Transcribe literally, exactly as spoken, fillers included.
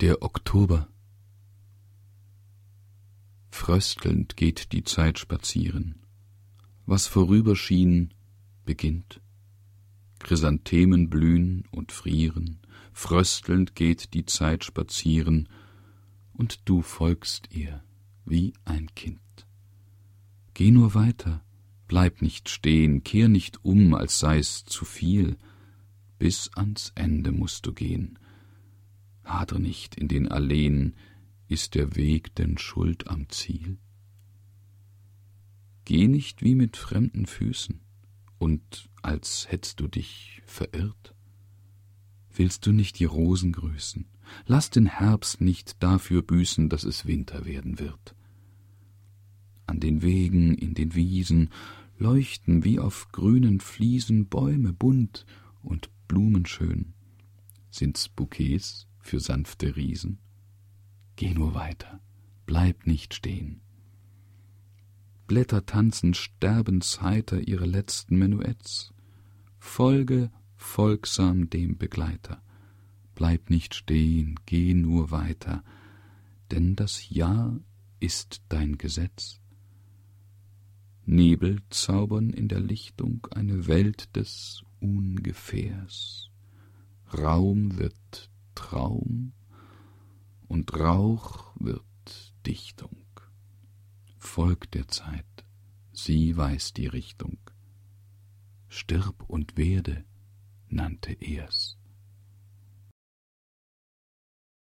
Der Oktober. Fröstelnd geht die Zeit spazieren. Was vorüber schien, beginnt. Chrysanthemen blühen und frieren. Fröstelnd geht die Zeit spazieren, und du folgst ihr wie ein Kind. Geh nur weiter, bleib nicht stehen, kehr nicht um, als sei's zu viel. Bis ans Ende musst du gehen. Hadre nicht in den Alleen, ist der Weg denn schuld am Ziel? Geh nicht wie mit fremden Füßen und als hättst du dich verirrt. Willst du nicht die Rosen grüßen? Lass den Herbst nicht dafür büßen, dass es Winter werden wird. An den Wegen, in den Wiesen leuchten wie auf grünen Fliesen Bäume bunt und Blumen schön. Sind's Bouquets für sanfte Riesen? Geh nur weiter, bleib nicht stehen. Blätter tanzen sterbensheiter ihre letzten Menuetts. Folge folgsam dem Begleiter. Bleib nicht stehen, geh nur weiter, denn das Jahr ist dein Gesetz. Nebel zaubern in der Lichtung eine Welt des Ungefährs. Raum wird Traum und Rauch wird Dichtung. Folg der Zeit, sie weiß die Richtung. Stirb und werde nannte er's.